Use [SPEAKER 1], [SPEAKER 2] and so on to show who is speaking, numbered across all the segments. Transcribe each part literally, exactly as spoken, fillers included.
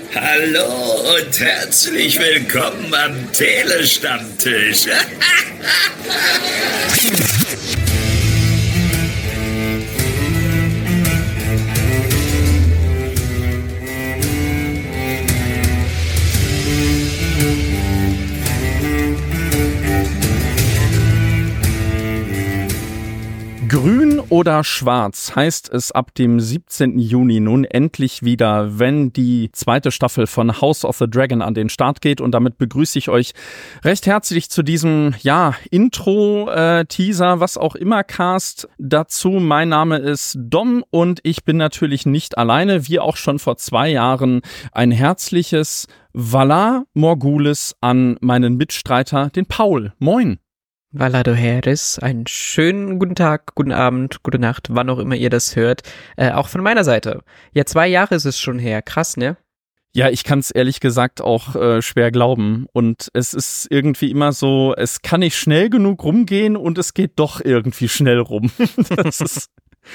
[SPEAKER 1] Hallo und herzlich willkommen am Telestammtisch.
[SPEAKER 2] Grün oder schwarz heißt es ab dem siebzehnten Juni nun endlich wieder, wenn die zweite Staffel von House of the Dragon an den Start geht. Und damit begrüße ich euch recht herzlich zu diesem, ja, Intro, äh, Teaser, was auch immer, Cast dazu. Mein Name ist Dom und ich bin natürlich nicht alleine, wie auch schon vor zwei Jahren. Ein herzliches Valar Morghulis an meinen Mitstreiter, den Paul. Moin.
[SPEAKER 3] Valado Harris, einen schönen guten Tag, guten Abend, gute Nacht, wann auch immer ihr das hört, äh, auch von meiner Seite. Ja, zwei Jahre ist es schon her, krass, ne?
[SPEAKER 2] Ja, ich kann es ehrlich gesagt auch äh, schwer glauben und es ist irgendwie immer so, es kann nicht schnell genug rumgehen und es geht doch irgendwie schnell rum. Das ist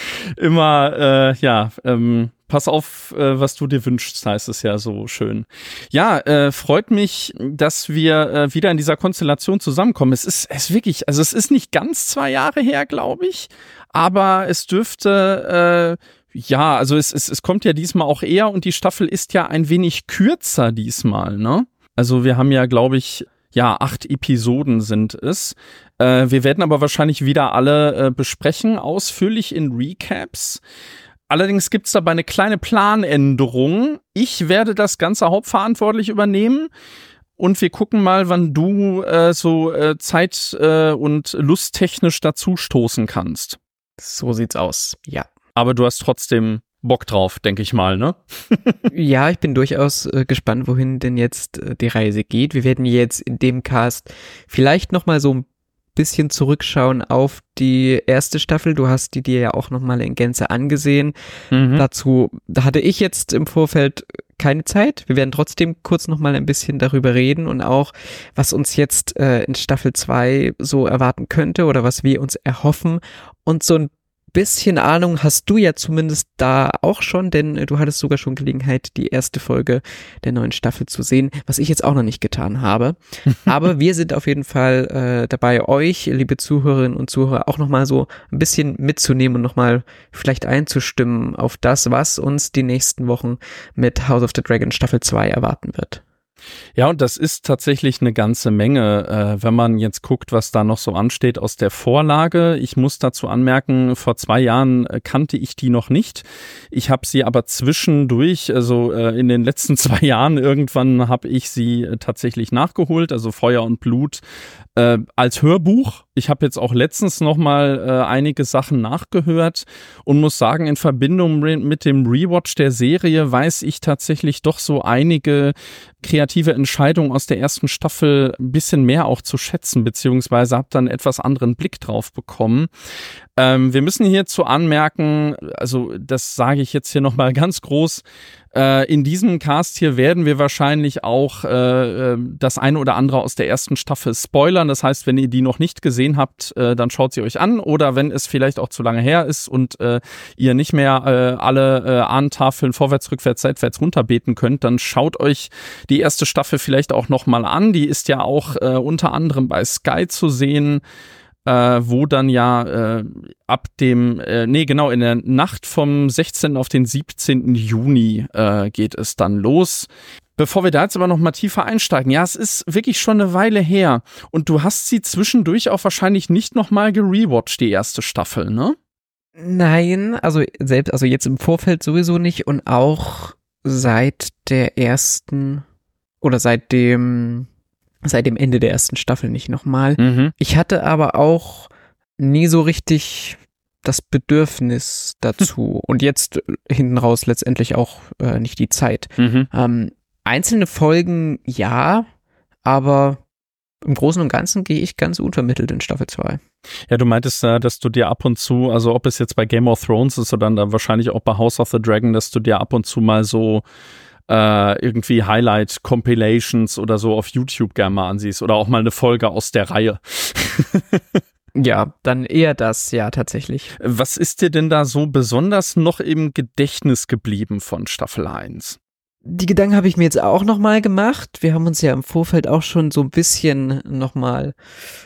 [SPEAKER 2] immer, äh, ja, ähm, pass auf, äh, was du dir wünschst, heißt es ja so schön. Ja, äh, freut mich, dass wir äh, wieder in dieser Konstellation zusammenkommen. Es ist, es ist wirklich, also es ist nicht ganz zwei Jahre her, glaube ich, aber es dürfte, äh, ja, also es, es, es kommt ja diesmal auch eher und die Staffel ist ja ein wenig kürzer diesmal, ne? Also wir haben ja, glaube ich, ja, acht Episoden sind es. Äh, wir werden aber wahrscheinlich wieder alle äh, besprechen, ausführlich in Recaps. Allerdings gibt es dabei eine kleine Planänderung. Ich werde das Ganze hauptverantwortlich übernehmen und wir gucken mal, wann du äh, so äh, zeit- äh, und lusttechnisch dazu stoßen kannst.
[SPEAKER 3] So sieht's aus, ja.
[SPEAKER 2] Aber du hast trotzdem Bock drauf, denke ich mal, ne?
[SPEAKER 3] Ja, ich bin durchaus äh, gespannt, wohin denn jetzt äh, die Reise geht. Wir werden jetzt in dem Cast vielleicht nochmal so ein bisschen zurückschauen auf die erste Staffel. Du hast die dir ja auch nochmal in Gänze angesehen. Mhm. Dazu, da hatte ich jetzt im Vorfeld keine Zeit. Wir werden trotzdem kurz nochmal ein bisschen darüber reden und auch, was uns jetzt äh, in Staffel zwei so erwarten könnte oder was wir uns erhoffen. Und so ein bisschen Ahnung hast du ja zumindest da auch schon, denn äh, du hattest sogar schon Gelegenheit, die erste Folge der neuen Staffel zu sehen, was ich jetzt auch noch nicht getan habe. Aber wir sind auf jeden Fall äh, dabei, euch, liebe Zuhörerinnen und Zuhörer, auch nochmal so ein bisschen mitzunehmen und nochmal vielleicht einzustimmen auf das, was uns die nächsten Wochen mit House of the Dragon Staffel zwei erwarten wird.
[SPEAKER 2] Ja, und das ist tatsächlich eine ganze Menge, äh, wenn man jetzt guckt, was da noch so ansteht aus der Vorlage. Ich muss dazu anmerken, vor zwei Jahren äh, kannte ich die noch nicht. Ich habe sie aber zwischendurch, also äh, in den letzten zwei Jahren irgendwann habe ich sie äh, tatsächlich nachgeholt, also Feuer und Blut äh, als Hörbuch. Ich habe jetzt auch letztens noch mal äh, einige Sachen nachgehört und muss sagen, in Verbindung mit dem Rewatch der Serie weiß ich tatsächlich doch so einige kreative Entscheidungen aus der ersten Staffel ein bisschen mehr auch zu schätzen, beziehungsweise habe dann einen etwas anderen Blick drauf bekommen. Ähm, wir müssen hierzu anmerken, also das sage ich jetzt hier nochmal ganz groß, äh, in diesem Cast hier werden wir wahrscheinlich auch äh, das eine oder andere aus der ersten Staffel spoilern. Das heißt, wenn ihr die noch nicht gesehen habt, äh, dann schaut sie euch an, oder wenn es vielleicht auch zu lange her ist und äh, ihr nicht mehr äh, alle äh, Ahnentafeln vorwärts, rückwärts, seitwärts runterbeten könnt, dann schaut euch die erste Staffel vielleicht auch nochmal an. Die ist ja auch äh, unter anderem bei Sky zu sehen, Äh, wo dann ja äh, ab dem, äh, nee genau, in der Nacht vom sechzehnten auf den siebzehnten Juni äh, geht es dann los. Bevor wir da jetzt aber noch mal tiefer einsteigen, ja, es ist wirklich schon eine Weile her und du hast sie zwischendurch auch wahrscheinlich nicht noch mal gerewatcht, die erste Staffel, ne?
[SPEAKER 3] Nein, also selbst, also jetzt im Vorfeld sowieso nicht und auch seit der ersten oder seit dem seit dem Ende der ersten Staffel nicht nochmal. Mhm. Ich hatte aber auch nie so richtig das Bedürfnis dazu und jetzt hinten raus letztendlich auch äh, nicht die Zeit. Mhm. Ähm, einzelne Folgen ja, aber im Großen und Ganzen gehe ich ganz unvermittelt in Staffel zwei.
[SPEAKER 2] Ja, du meintest ja, dass du dir ab und zu, also ob es jetzt bei Game of Thrones ist oder dann wahrscheinlich auch bei House of the Dragon, dass du dir ab und zu mal so äh, irgendwie Highlight-Compilations oder so auf YouTube gerne mal ansiehst oder auch mal eine Folge aus der Reihe.
[SPEAKER 3] Ja, dann eher das, ja, tatsächlich.
[SPEAKER 2] Was ist dir denn da so besonders noch im Gedächtnis geblieben von Staffel eins?
[SPEAKER 3] die Gedanken habe ich mir jetzt auch nochmal gemacht. Wir haben uns ja im Vorfeld auch schon so ein bisschen nochmal,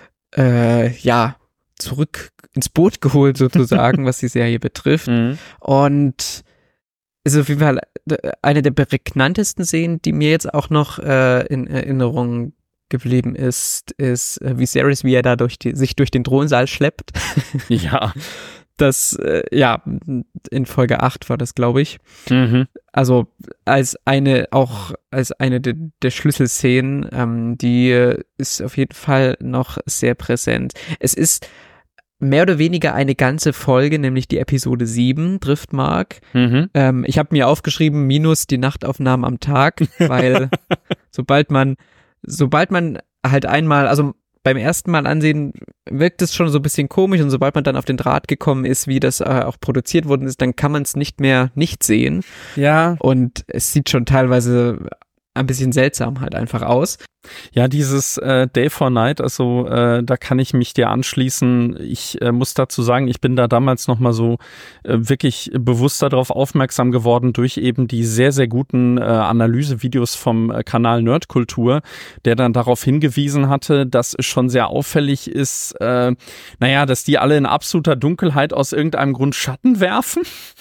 [SPEAKER 3] äh, ja, zurück ins Boot geholt sozusagen, was die Serie betrifft.
[SPEAKER 2] Mhm.
[SPEAKER 3] Und ist auf jeden Fall eine der prägnantesten Szenen, die mir jetzt auch noch äh, in Erinnerung geblieben ist, ist äh, Viserys, wie er da durch die, sich durch den Thronsaal schleppt.
[SPEAKER 2] Ja.
[SPEAKER 3] Das, äh, ja, in Folge acht war das, glaube ich.
[SPEAKER 2] Mhm.
[SPEAKER 3] Also als eine, auch als eine de, der Schlüsselszenen, ähm, die äh, ist auf jeden Fall noch sehr präsent. Es ist mehr oder weniger eine ganze Folge, nämlich die Episode sieben, Driftmark.
[SPEAKER 2] Mhm.
[SPEAKER 3] Ähm, ich habe mir aufgeschrieben, minus die Nachtaufnahmen am Tag, weil sobald man, sobald man halt einmal, also beim ersten Mal ansehen, wirkt es schon so ein bisschen komisch und sobald man dann auf den Draht gekommen ist, wie das äh, auch produziert worden ist, dann kann man es nicht mehr nicht sehen.
[SPEAKER 2] Ja.
[SPEAKER 3] Und es sieht schon teilweise ein bisschen seltsam halt einfach aus.
[SPEAKER 2] Ja, dieses äh, Day for Night, also äh, da kann ich mich dir anschließen. Ich äh, muss dazu sagen, ich bin da damals nochmal so äh, wirklich bewusst darauf aufmerksam geworden durch eben die sehr, sehr guten äh, Analysevideos vom äh, Kanal Nerdkultur, der dann darauf hingewiesen hatte, dass es schon sehr auffällig ist, äh, naja, dass die alle in absoluter Dunkelheit aus irgendeinem Grund Schatten werfen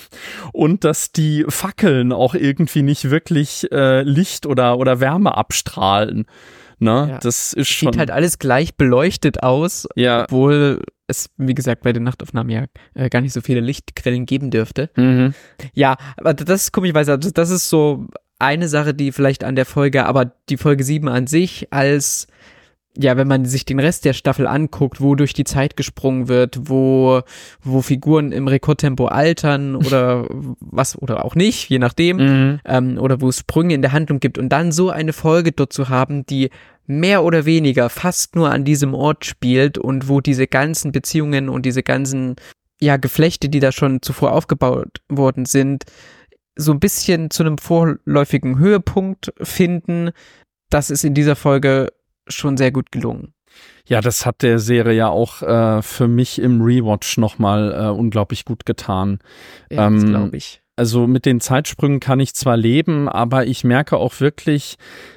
[SPEAKER 2] und dass die Fackeln auch irgendwie nicht wirklich äh, Licht oder, oder Wärme abstrahlen. Ne?
[SPEAKER 3] Ja.
[SPEAKER 2] Das ist schon.
[SPEAKER 3] Sieht halt alles gleich beleuchtet aus,
[SPEAKER 2] ja.
[SPEAKER 3] obwohl es, wie gesagt, bei den Nachtaufnahmen ja äh, gar nicht so viele Lichtquellen geben dürfte.
[SPEAKER 2] Mhm.
[SPEAKER 3] Ja, aber das ist komischerweise, also das ist so eine Sache, die vielleicht an der Folge, aber die Folge sieben an sich als, ja, wenn man sich den Rest der Staffel anguckt, wo durch die Zeit gesprungen wird, wo, wo Figuren im Rekordtempo altern oder was, oder auch nicht, je nachdem,
[SPEAKER 2] Mhm.
[SPEAKER 3] ähm, oder wo es Sprünge in der Handlung gibt und dann so eine Folge dort zu haben, die mehr oder weniger fast nur an diesem Ort spielt und wo diese ganzen Beziehungen und diese ganzen, ja, Geflechte, die da schon zuvor aufgebaut worden sind, so ein bisschen zu einem vorläufigen Höhepunkt finden, das ist in dieser Folge schon sehr gut gelungen.
[SPEAKER 2] Ja, das hat der Serie ja auch äh, für mich im Rewatch nochmal äh, unglaublich gut getan.
[SPEAKER 3] Ja,
[SPEAKER 2] Ähm,
[SPEAKER 3] das glaube ich.
[SPEAKER 2] Also mit den Zeitsprüngen kann ich zwar leben, aber ich merke auch wirklich,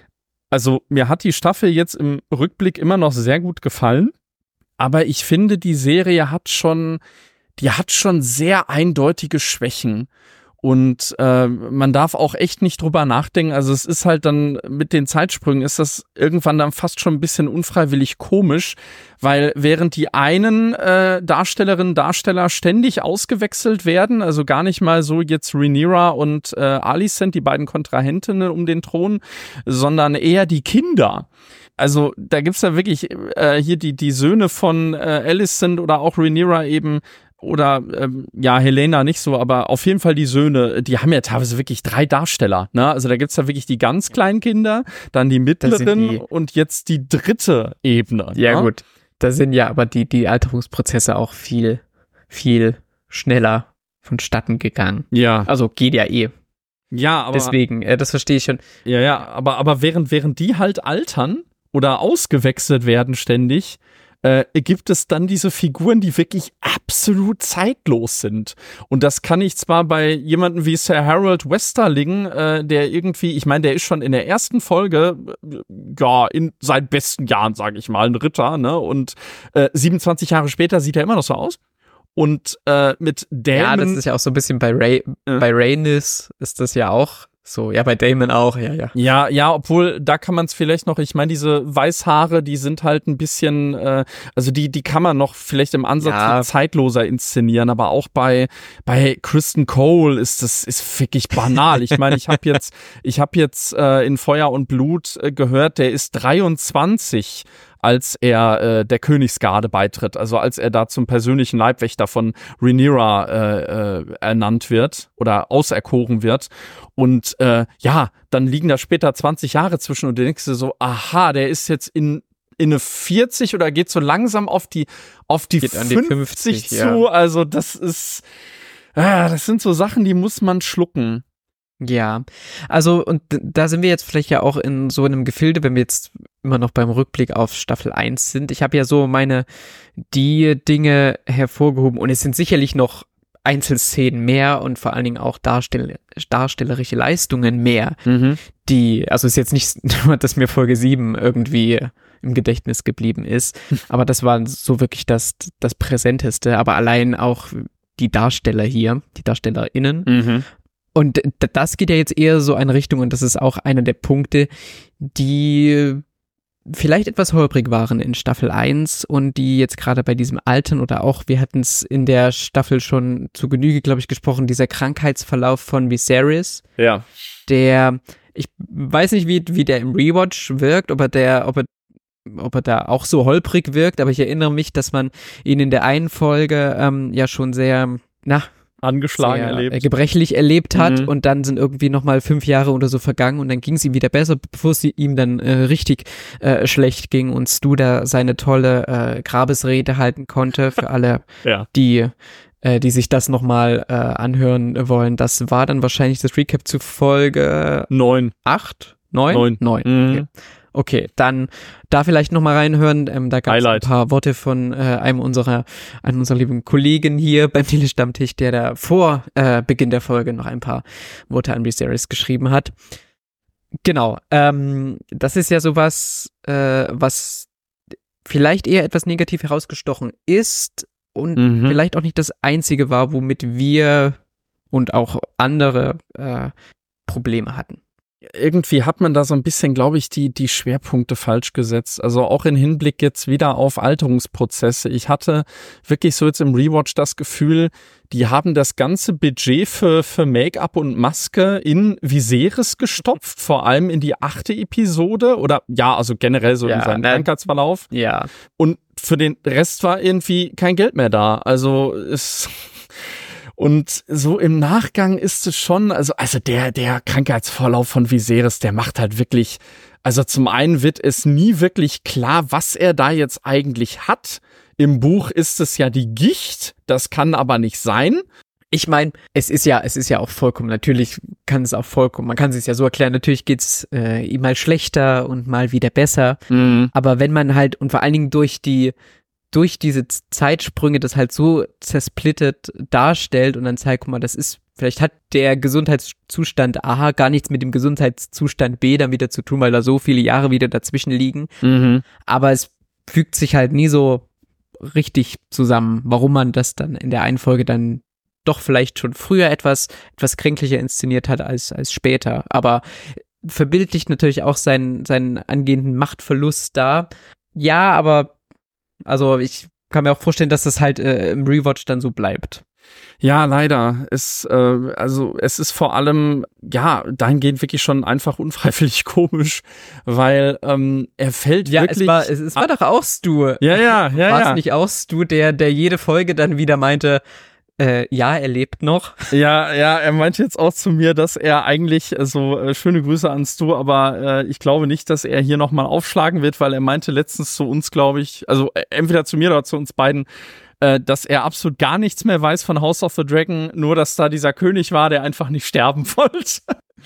[SPEAKER 2] also mir hat die Staffel jetzt im Rückblick immer noch sehr gut gefallen, aber ich finde, die Serie hat schon, die hat schon sehr eindeutige Schwächen. Und äh, man darf auch echt nicht drüber nachdenken. Also es ist halt dann mit den Zeitsprüngen ist das irgendwann dann fast schon ein bisschen unfreiwillig komisch, weil während die einen äh, Darstellerinnen, Darsteller ständig ausgewechselt werden, also gar nicht mal so jetzt Rhaenyra und äh, Alicent, die beiden Kontrahentinnen um den Thron, sondern eher die Kinder. Also da gibt's ja wirklich äh, hier die die Söhne von äh, Alicent oder auch Rhaenyra eben, oder ähm, ja, Helena nicht so, aber auf jeden Fall die Söhne, die haben ja teilweise wirklich drei Darsteller, ne? Also da gibt's ja wirklich die ganz kleinen Kinder, dann die mittleren
[SPEAKER 3] die,
[SPEAKER 2] und jetzt die dritte Ebene.
[SPEAKER 3] Ja,
[SPEAKER 2] ne?
[SPEAKER 3] gut. Da sind ja aber die, die Alterungsprozesse auch viel, viel schneller vonstatten gegangen.
[SPEAKER 2] Ja.
[SPEAKER 3] Also geht ja eh.
[SPEAKER 2] Ja, aber.
[SPEAKER 3] Deswegen, äh, das verstehe ich schon.
[SPEAKER 2] Ja, ja, aber, aber während, während die halt altern oder ausgewechselt werden ständig, Äh, gibt es dann diese Figuren, die wirklich absolut zeitlos sind. Und das kann ich zwar bei jemandem wie Sir Harold Westerling, äh, der irgendwie, ich meine, der ist schon in der ersten Folge, äh, ja, in seinen besten Jahren, sage ich mal, ein Ritter, ne? Und äh, siebenundzwanzig Jahre später sieht er immer noch so aus. Und äh, mit Damon.
[SPEAKER 3] Ja, das ist ja auch so ein bisschen bei Ray, äh. bei Rhaenys ist das ja auch so. Ja, bei Daemon auch, ja, ja.
[SPEAKER 2] Ja, ja, obwohl, da kann man es vielleicht noch, ich meine, diese Weißhaare, die sind halt ein bisschen, äh, also die die kann man noch vielleicht im Ansatz
[SPEAKER 3] Ja.
[SPEAKER 2] zeitloser inszenieren, aber auch bei bei Kristen Cole ist das ist wirklich banal. Ich meine, ich habe jetzt ich habe jetzt äh, in Feuer und Blut äh, gehört, der ist dreiundzwanzig, als er äh, der Königsgarde beitritt, also als er da zum persönlichen Leibwächter von Rhaenyra äh, äh, ernannt wird oder auserkoren wird. Und äh, ja, dann liegen da später zwanzig Jahre zwischen und du denkst dir so, aha, der ist jetzt in in eine vierzig oder geht so langsam auf die auf die
[SPEAKER 3] Geht an die
[SPEAKER 2] fünfzig,
[SPEAKER 3] fünfzig,
[SPEAKER 2] zu.
[SPEAKER 3] ja.
[SPEAKER 2] Also das ist, ah, das sind so Sachen, die muss man schlucken.
[SPEAKER 3] Ja, also und d- da sind wir jetzt vielleicht ja auch in so einem Gefilde, wenn wir jetzt immer noch beim Rückblick auf Staffel eins sind. Ich habe ja so meine, die Dinge hervorgehoben und es sind sicherlich noch Einzelszenen mehr und vor allen Dingen auch Darstell- darstellerische Leistungen mehr, mhm. die, also ist jetzt nicht nur, dass mir Folge sieben irgendwie im Gedächtnis geblieben ist, aber das war so wirklich das, das Präsenteste, aber allein auch die Darsteller hier, die DarstellerInnen. Mhm. Und das geht ja jetzt eher so eine Richtung und das ist auch einer der Punkte, die vielleicht etwas holprig waren in Staffel eins und die jetzt gerade bei diesem Altern oder auch, wir hatten es in der Staffel schon zu Genüge, glaube ich, gesprochen, dieser Krankheitsverlauf von Viserys.
[SPEAKER 2] Ja.
[SPEAKER 3] Der, ich weiß nicht, wie, wie der im Rewatch wirkt, ob er der, ob er ob er da auch so holprig wirkt, aber ich erinnere mich, dass man ihn in der einen Folge ähm, ja schon sehr, na,
[SPEAKER 2] angeschlagen
[SPEAKER 3] sehr,
[SPEAKER 2] erlebt.
[SPEAKER 3] Äh, gebrechlich erlebt hat
[SPEAKER 2] mhm.
[SPEAKER 3] und dann sind irgendwie nochmal fünf Jahre oder so vergangen und dann ging es ihm wieder besser, bevor es ihm dann äh, richtig äh, schlecht ging und Stu da seine tolle äh, Grabesrede halten konnte für alle,
[SPEAKER 2] ja.
[SPEAKER 3] die äh, die sich das nochmal äh, anhören wollen. Das war dann wahrscheinlich das Recap zu Folge
[SPEAKER 2] neun.
[SPEAKER 3] acht? Neun?
[SPEAKER 2] Neun.
[SPEAKER 3] Neun.
[SPEAKER 2] Mhm.
[SPEAKER 3] Okay. Okay, dann da vielleicht nochmal reinhören. Ähm, da gab es ein paar Worte von äh, einem unserer, einem unserer lieben Kollegen hier beim Telestammtisch, der da vor äh, Beginn der Folge noch ein paar Worte an Viserys geschrieben hat. Genau, ähm, das ist ja sowas, äh, was vielleicht eher etwas negativ herausgestochen ist und mhm. vielleicht auch nicht das Einzige war, womit wir und auch andere äh, Probleme hatten.
[SPEAKER 2] Irgendwie hat man da so ein bisschen, glaube ich, die die Schwerpunkte falsch gesetzt. Also auch in Hinblick jetzt wieder auf Alterungsprozesse. Ich hatte wirklich so jetzt im Rewatch das Gefühl, die haben das ganze Budget für für Make-up und Maske in Viserys gestopft, vor allem in die achte Episode oder ja, also generell so
[SPEAKER 3] ja,
[SPEAKER 2] in seinen
[SPEAKER 3] ne?
[SPEAKER 2] Krankheitsverlauf.
[SPEAKER 3] Ja.
[SPEAKER 2] Und für den Rest war irgendwie kein Geld mehr da. Also es Und so im Nachgang ist es schon, also, also der, der Krankheitsverlauf von Viserys, der macht halt wirklich, also zum einen wird es nie wirklich klar, was er da jetzt eigentlich hat. Im Buch ist es ja die Gicht, das kann aber nicht sein.
[SPEAKER 3] Ich meine, es ist ja, es ist ja auch vollkommen, natürlich kann es auch vollkommen, man kann es ja so erklären, natürlich geht's äh, ihm mal schlechter und mal wieder besser. Mhm. Aber wenn man halt, und vor allen Dingen durch die, durch diese Zeitsprünge das halt so zersplittet darstellt und dann zeigt, guck mal, das ist, vielleicht hat der Gesundheitszustand A gar nichts mit dem Gesundheitszustand B dann wieder zu tun, weil da so viele Jahre wieder dazwischen liegen. Mhm. Aber es fügt sich halt nie so richtig zusammen, warum man das dann in der einen Folge dann doch vielleicht schon früher etwas, etwas kränklicher inszeniert hat als, als später. Aber verbildlicht natürlich auch seinen, seinen angehenden Machtverlust da. Ja, aber also ich kann mir auch vorstellen, dass das halt äh, im Rewatch dann so bleibt.
[SPEAKER 2] Ja, leider. Es, äh, also es ist vor allem, ja, dahingehend wirklich schon einfach unfreiwillig komisch, weil ähm, er fällt
[SPEAKER 3] ja,
[SPEAKER 2] wirklich...
[SPEAKER 3] Ja, es war, es, es war doch auch Stu.
[SPEAKER 2] Ja, ja, ja.
[SPEAKER 3] War es
[SPEAKER 2] ja.
[SPEAKER 3] nicht auch Stu, der, der jede Folge dann wieder meinte, Äh, ja, er lebt noch.
[SPEAKER 2] Ja, ja, er meinte jetzt auch zu mir, dass er eigentlich, so äh, schöne Grüße an Stu, aber äh, ich glaube nicht, dass er hier nochmal aufschlagen wird, weil er meinte letztens zu uns, glaube ich, also äh, entweder zu mir oder zu uns beiden, äh, dass er absolut gar nichts mehr weiß von House of the Dragon, nur dass da dieser König war, der einfach nicht sterben wollte.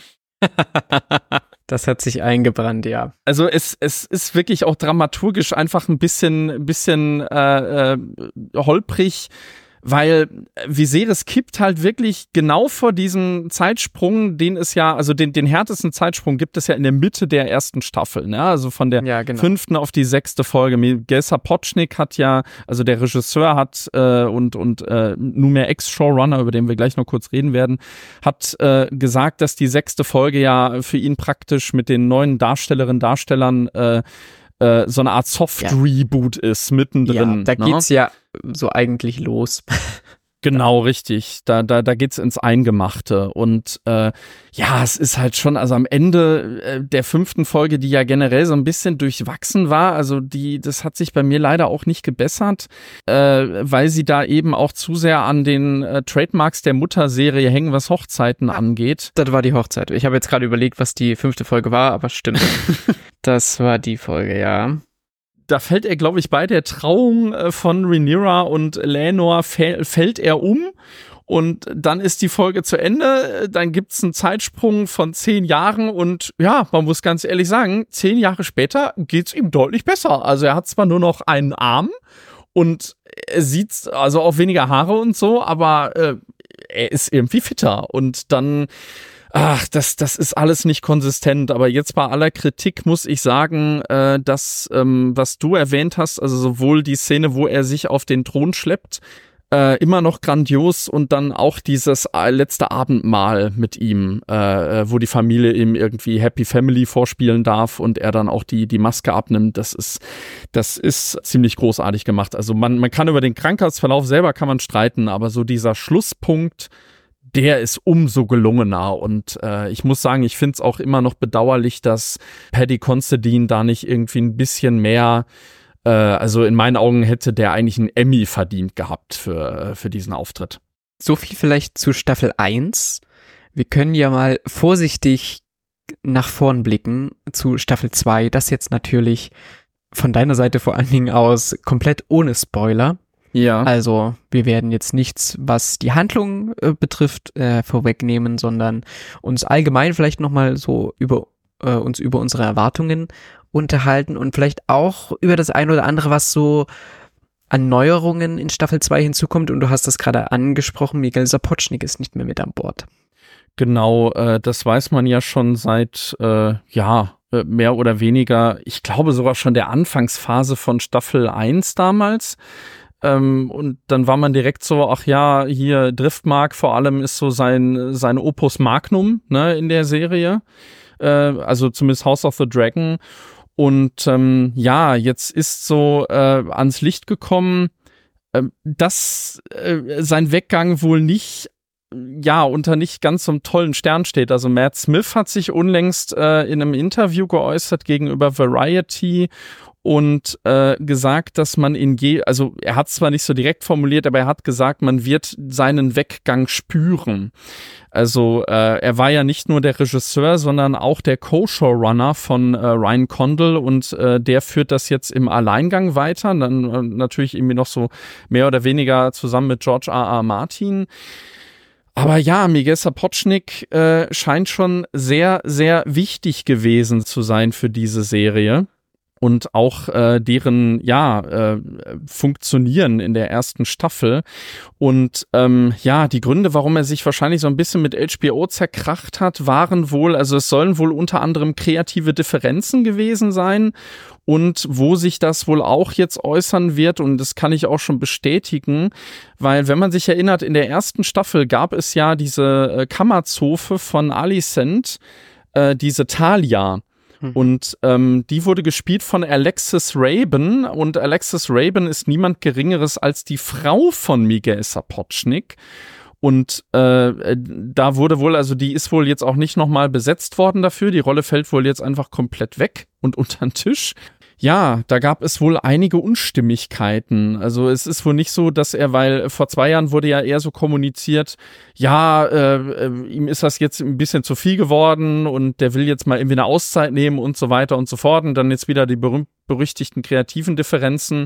[SPEAKER 3] Das hat sich eingebrannt, ja.
[SPEAKER 2] Also es es ist wirklich auch dramaturgisch einfach ein bisschen, bisschen äh, äh, holprig, weil Viserys kippt halt wirklich genau vor diesem Zeitsprung, den es ja, also den, den härtesten Zeitsprung gibt es ja in der Mitte der ersten Staffel, ne? Also von der
[SPEAKER 3] ja, genau.
[SPEAKER 2] fünften auf die sechste Folge. Miguel Sapochnik hat ja, also der Regisseur hat äh, und, und äh, nunmehr Ex-Showrunner, über den wir gleich noch kurz reden werden, hat äh, gesagt, dass die sechste Folge ja für ihn praktisch mit den neuen Darstellerinnen, Darstellern äh, äh, so eine Art Soft-Reboot ja. ist, mittendrin.
[SPEAKER 3] Ja, da
[SPEAKER 2] ne?
[SPEAKER 3] geht's ja so eigentlich los.
[SPEAKER 2] Genau, richtig. Da, da, da geht's ins Eingemachte. Und äh, ja, es ist halt schon, also am Ende äh, der fünften Folge, die ja generell so ein bisschen durchwachsen war, also die, das hat sich bei mir leider auch nicht gebessert, äh, weil sie da eben auch zu sehr an den äh, Trademarks der Mutterserie hängen, was Hochzeiten ah, angeht.
[SPEAKER 3] Das war die Hochzeit. Ich habe jetzt gerade überlegt, was die fünfte Folge war, aber stimmt. Das war die Folge, ja.
[SPEAKER 2] Da fällt er, glaube ich, bei der Trauung von Rhaenyra und Laenor fällt er um und dann ist die Folge zu Ende. Dann gibt's einen Zeitsprung von zehn Jahren und ja, man muss ganz ehrlich sagen, zehn Jahre später geht's ihm deutlich besser. Also er hat zwar nur noch einen Arm Und er sieht also auch weniger Haare und so, aber äh, er ist irgendwie fitter. Und dann, ach, das, das ist alles nicht konsistent. Aber jetzt bei aller Kritik muss ich sagen, äh, dass, ähm, was du erwähnt hast, also sowohl die Szene, wo er sich auf den Thron schleppt, Äh, immer noch grandios und dann auch dieses äh, letzte Abendmahl mit ihm, äh, wo die Familie ihm irgendwie Happy Family vorspielen darf und er dann auch die die Maske abnimmt. Das ist das ist ziemlich großartig gemacht. Also man man kann über den Krankheitsverlauf selber kann man streiten, aber so dieser Schlusspunkt, der ist umso gelungener und äh, ich muss sagen, ich finde es auch immer noch bedauerlich, dass Paddy Considine da nicht irgendwie ein bisschen mehr Also in meinen Augen hätte der eigentlich einen Emmy verdient gehabt für, für diesen Auftritt.
[SPEAKER 3] So viel vielleicht zu Staffel eins. Wir können ja mal vorsichtig nach vorn blicken zu Staffel zwei. Das jetzt natürlich von deiner Seite vor allen Dingen aus komplett ohne Spoiler.
[SPEAKER 2] Ja.
[SPEAKER 3] Also wir werden jetzt nichts, was die Handlung äh, betrifft, äh, vorwegnehmen, sondern uns allgemein vielleicht nochmal so über äh, uns über unsere Erwartungen unterhalten und vielleicht auch über das ein oder andere, was so an Neuerungen in Staffel zwei hinzukommt. Und du hast das gerade angesprochen, Miguel Sapochnik ist nicht mehr mit an Bord.
[SPEAKER 2] Genau, äh, das weiß man ja schon seit, äh, ja, äh, mehr oder weniger, ich glaube sogar schon der Anfangsphase von Staffel eins damals. Ähm, und dann war man direkt so, ach ja, hier Driftmark vor allem ist so sein, sein Opus Magnum, ne, in der Serie. Äh, also zumindest House of the Dragon. Und ähm, ja, jetzt ist so äh, ans Licht gekommen, äh, dass äh, sein Weggang wohl nicht, ja, unter nicht ganz so einem tollen Stern steht. Also Matt Smith hat sich unlängst äh, in einem Interview geäußert gegenüber Variety und äh, gesagt, dass man in je, also er hat es zwar nicht so direkt formuliert, aber er hat gesagt, man wird seinen Weggang spüren. Also äh, er war ja nicht nur der Regisseur, sondern auch der Co-Showrunner von äh, Ryan Condal und äh, der führt das jetzt im Alleingang weiter. Dann äh, natürlich irgendwie noch so mehr oder weniger zusammen mit George R R. Martin. Aber ja, Miguel Sapochnik äh, scheint schon sehr, sehr wichtig gewesen zu sein für diese Serie. Und auch äh, deren, ja, äh, Funktionieren in der ersten Staffel. Und ähm, ja, die Gründe, warum er sich wahrscheinlich so ein bisschen mit H B O zerkracht hat, waren wohl, also es sollen wohl unter anderem kreative Differenzen gewesen sein. Und wo sich das wohl auch jetzt äußern wird, und das kann ich auch schon bestätigen, weil wenn man sich erinnert, in der ersten Staffel gab es ja diese äh, Kammerzofe von Alicent, äh, diese Talia. Und ähm, die wurde gespielt von Alexis Raben und Alexis Raben ist niemand Geringeres als die Frau von Miguel Sapochnik. Und äh, da wurde wohl, also die ist wohl jetzt auch nicht nochmal besetzt worden dafür. Die Rolle fällt wohl jetzt einfach komplett weg und unter den Tisch. Ja, da gab es wohl einige Unstimmigkeiten. Also es ist wohl nicht so, dass er, weil vor zwei Jahren wurde ja eher so kommuniziert, ja, äh, ihm ist das jetzt ein bisschen zu viel geworden und der will jetzt mal irgendwie eine Auszeit nehmen und so weiter und so fort. Und dann jetzt wieder die berühmt-berüchtigten kreativen Differenzen.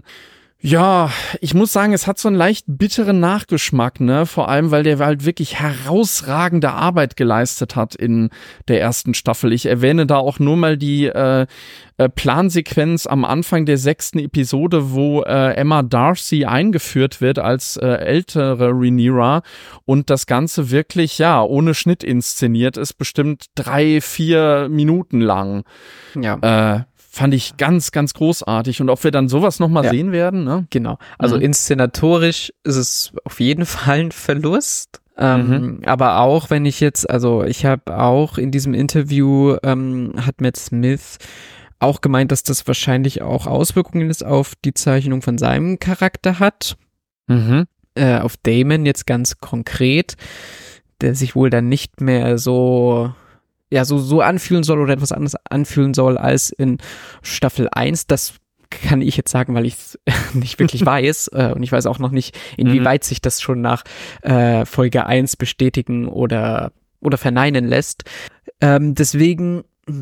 [SPEAKER 2] Ja, ich muss sagen, es hat so einen leicht bitteren Nachgeschmack, ne? Vor allem, weil der halt wirklich herausragende Arbeit geleistet hat in der ersten Staffel. Ich erwähne da auch nur mal die äh, äh, Plansequenz am Anfang der sechsten Episode, wo äh, Emma Darcy eingeführt wird als äh, ältere Rhaenyra und das Ganze wirklich, ja, ohne Schnitt inszeniert ist, bestimmt drei, vier Minuten lang. Ja. Äh, Fand ich ganz, ganz großartig. Und ob wir dann sowas nochmal ja. sehen werden, ne?
[SPEAKER 3] Genau. Also mhm. inszenatorisch ist es auf jeden Fall ein Verlust. Ähm, mhm. Aber auch wenn ich jetzt, also ich habe auch in diesem Interview, ähm, hat Matt Smith auch gemeint, dass das wahrscheinlich auch Auswirkungen ist auf die Zeichnung von seinem Charakter hat.
[SPEAKER 2] Mhm.
[SPEAKER 3] Äh, auf Daemon jetzt ganz konkret, der sich wohl dann nicht mehr so... ja, so, so anfühlen soll oder etwas anderes anfühlen soll als in Staffel eins. Das kann ich jetzt sagen, weil ich es nicht wirklich weiß. Äh, und ich weiß auch noch nicht, inwieweit mhm. sich das schon nach äh, Folge eins bestätigen oder, oder verneinen lässt. Ähm, deswegen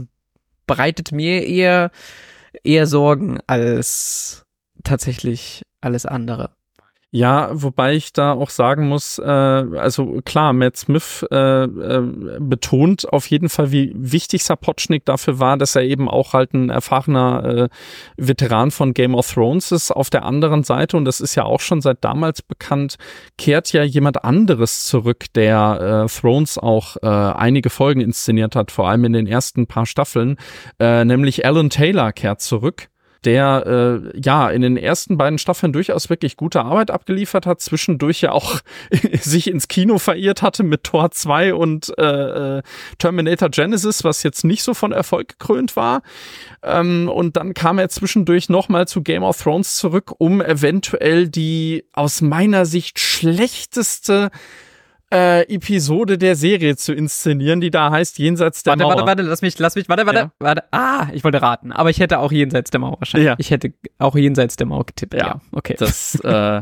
[SPEAKER 3] bereitet mir eher, eher Sorgen als tatsächlich alles andere.
[SPEAKER 2] Ja, wobei ich da auch sagen muss, äh, also klar, Matt Smith äh, äh, betont auf jeden Fall, wie wichtig Sapochnik dafür war, dass er eben auch halt ein erfahrener äh, Veteran von Game of Thrones ist. Auf der anderen Seite, und das ist ja auch schon seit damals bekannt, kehrt ja jemand anderes zurück, der äh, Thrones auch äh, einige Folgen inszeniert hat, vor allem in den ersten paar Staffeln, äh, nämlich Alan Taylor kehrt zurück, der äh, ja in den ersten beiden Staffeln durchaus wirklich gute Arbeit abgeliefert hat, zwischendurch ja auch sich ins Kino verirrt hatte mit Tor zwei und äh, Terminator Genesis, was jetzt nicht so von Erfolg gekrönt war. Ähm, und dann kam er zwischendurch nochmal zu Game of Thrones zurück, um eventuell die aus meiner Sicht schlechteste Äh, Episode der Serie zu inszenieren, die da heißt Jenseits der
[SPEAKER 3] warte,
[SPEAKER 2] Mauer.
[SPEAKER 3] Warte, warte, lass mich, lass mich, warte, warte,
[SPEAKER 2] ja.
[SPEAKER 3] warte. Ah, ich wollte raten, aber ich hätte auch Jenseits der Mauer wahrscheinlich. Ja. Ich hätte auch Jenseits der Mauer getippt. Ja, ja. Okay.
[SPEAKER 2] Das, äh,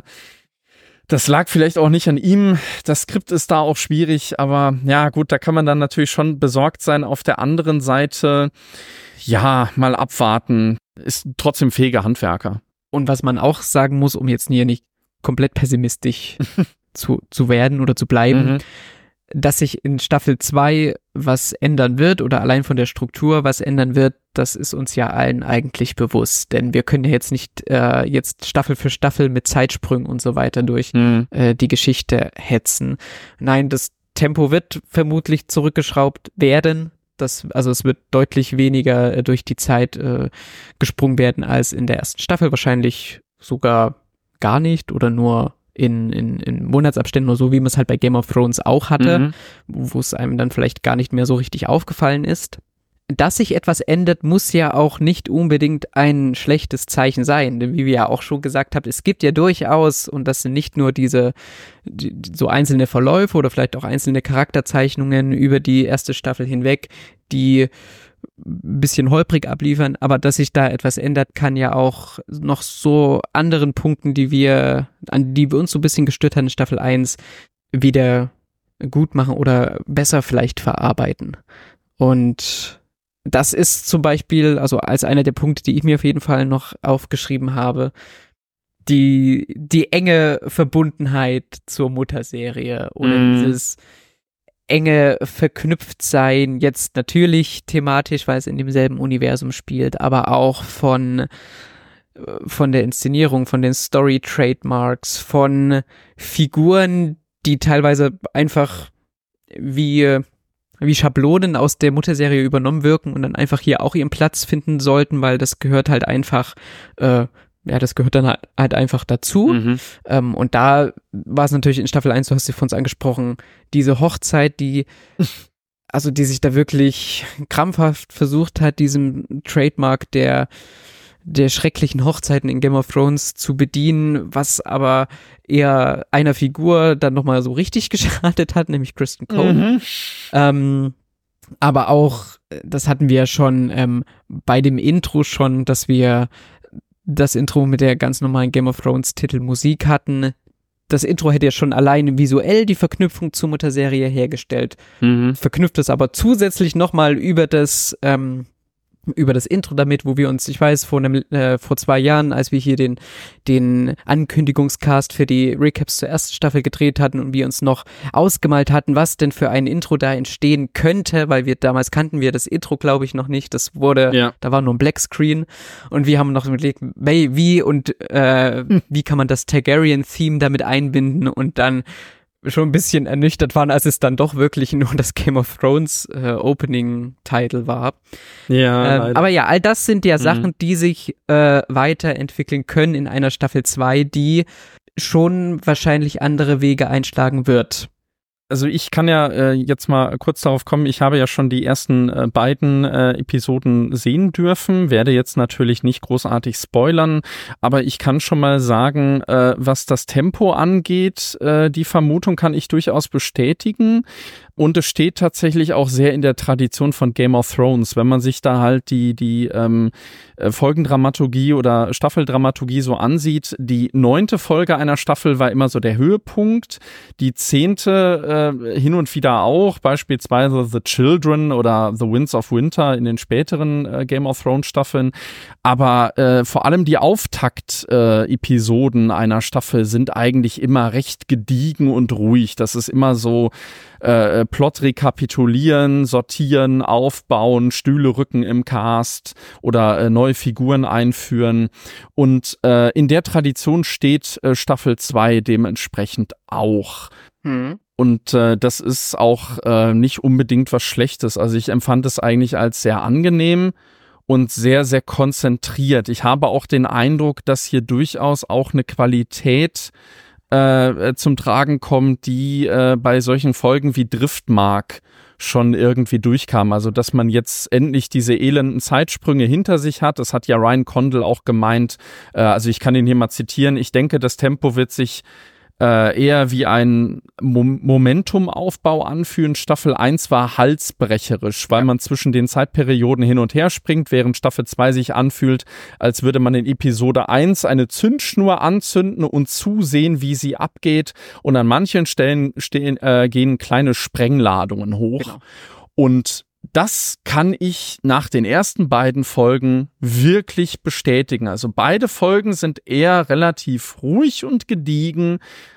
[SPEAKER 2] das lag vielleicht auch nicht an ihm. Das Skript ist da auch schwierig, aber ja, gut, da kann man dann natürlich schon besorgt sein. Auf der anderen Seite, ja, mal abwarten. Ist trotzdem fähiger Handwerker.
[SPEAKER 3] Und was man auch sagen muss, um jetzt hier nicht komplett pessimistisch zu, zu werden oder zu bleiben, mhm. dass sich in Staffel zwei was ändern wird oder allein von der Struktur was ändern wird, das ist uns ja allen eigentlich bewusst. Denn wir können ja jetzt nicht äh, jetzt Staffel für Staffel mit Zeitsprüngen und so weiter durch mhm. äh, die Geschichte hetzen. Nein, das Tempo wird vermutlich zurückgeschraubt werden. Das, also es wird deutlich weniger äh, durch die Zeit äh, gesprungen werden als in der ersten Staffel. Wahrscheinlich sogar gar nicht oder nur in, in, in Monatsabständen oder so, wie man es halt bei Game of Thrones auch hatte, mhm. wo es einem dann vielleicht gar nicht mehr so richtig aufgefallen ist. Dass sich etwas ändert, muss ja auch nicht unbedingt ein schlechtes Zeichen sein, denn wie wir ja auch schon gesagt haben, es gibt ja durchaus, und das sind nicht nur diese die, so einzelne Verläufe oder vielleicht auch einzelne Charakterzeichnungen über die erste Staffel hinweg, die ein bisschen holprig abliefern, aber dass sich da etwas ändert, kann ja auch noch so anderen Punkten, die wir, an die wir uns so ein bisschen gestört haben in Staffel eins, wieder gut machen oder besser vielleicht verarbeiten. Und das ist zum Beispiel, also als einer der Punkte, die ich mir auf jeden Fall noch aufgeschrieben habe, die, die enge Verbundenheit zur Mutterserie oder mm. dieses enge Verknüpftsein, jetzt natürlich thematisch, weil es in demselben Universum spielt, aber auch von, von der Inszenierung, von den Story-Trademarks, von Figuren, die teilweise einfach wie, wie Schablonen aus der Mutterserie übernommen wirken und dann einfach hier auch ihren Platz finden sollten, weil das gehört halt einfach äh, ja, das gehört dann halt einfach dazu. Mhm. Ähm, und da war es natürlich in Staffel eins, du hast sie von uns angesprochen, diese Hochzeit, die, also die sich da wirklich krampfhaft versucht hat, diesem Trademark der, der schrecklichen Hochzeiten in Game of Thrones zu bedienen, was aber eher einer Figur dann nochmal so richtig geschadet hat, nämlich Kristen Cole. Mhm. Ähm, aber auch, das hatten wir ja schon ähm, bei dem Intro schon, dass wir das Intro mit der ganz normalen Game of Thrones Titelmusik hatten. Das Intro hätte ja schon alleine visuell die Verknüpfung zur Mutterserie hergestellt. Mhm. Verknüpft es aber zusätzlich nochmal über das ähm, über das Intro damit, wo wir uns, ich weiß, vor einem, äh, vor zwei Jahren, als wir hier den, den Ankündigungscast für die Recaps zur ersten Staffel gedreht hatten und wir uns noch ausgemalt hatten, was denn für ein Intro da entstehen könnte, weil wir damals kannten wir das Intro, glaube ich, noch nicht. Das wurde, ja. da war nur ein Blackscreen und wir haben noch überlegt, wie und äh, hm. wie kann man das Targaryen-Theme damit einbinden und dann schon ein bisschen ernüchtert waren, als es dann doch wirklich nur das Game of Thrones äh, Opening-Title war.
[SPEAKER 2] Ja,
[SPEAKER 3] ähm, aber ja, all das sind ja mhm. Sachen, die sich äh, weiterentwickeln können in einer Staffel zwei, die schon wahrscheinlich andere Wege einschlagen wird.
[SPEAKER 2] Also ich kann ja äh, jetzt mal kurz darauf kommen, ich habe ja schon die ersten äh, beiden äh, Episoden sehen dürfen, werde jetzt natürlich nicht großartig spoilern, aber ich kann schon mal sagen, äh, was das Tempo angeht, äh, die Vermutung kann ich durchaus bestätigen. Und es steht tatsächlich auch sehr in der Tradition von Game of Thrones. Wenn man sich da halt die, die ähm, Folgendramaturgie oder Staffeldramaturgie so ansieht, die neunte Folge einer Staffel war immer so der Höhepunkt. Die zehnte äh, hin und wieder auch, beispielsweise The Children oder The Winds of Winter in den späteren äh, Game of Thrones Staffeln. Aber äh, vor allem die Auftakt-Episoden äh, einer Staffel sind eigentlich immer recht gediegen und ruhig. Das ist immer so Äh, Plot rekapitulieren, sortieren, aufbauen, Stühle rücken im Cast oder äh, neue Figuren einführen. Und äh, in der Tradition steht äh, Staffel zwei dementsprechend auch. Mhm. Und äh, das ist auch äh, nicht unbedingt was Schlechtes. Also ich empfand es eigentlich als sehr angenehm und sehr, sehr konzentriert. Ich habe auch den Eindruck, dass hier durchaus auch eine Qualität Äh, zum Tragen kommt, die äh, bei solchen Folgen wie Driftmark schon irgendwie durchkam. Also, dass man jetzt endlich diese elenden Zeitsprünge hinter sich hat. Das hat ja Ryan Condal auch gemeint. Äh, also, ich kann ihn hier mal zitieren. Ich denke, das Tempo wird sich äh, eher wie ein Mom- Momentumaufbau anfühlen. Staffel eins war halsbrecherisch, weil man zwischen den Zeitperioden hin und her springt, während Staffel zwei sich anfühlt, als würde man in Episode eins eine Zündschnur anzünden und zusehen, wie sie abgeht. Und an manchen Stellen stehen, äh, gehen kleine Sprengladungen hoch. Genau. Und das kann ich nach den ersten beiden Folgen wirklich bestätigen. Also beide Folgen sind eher relativ ruhig und gediegen,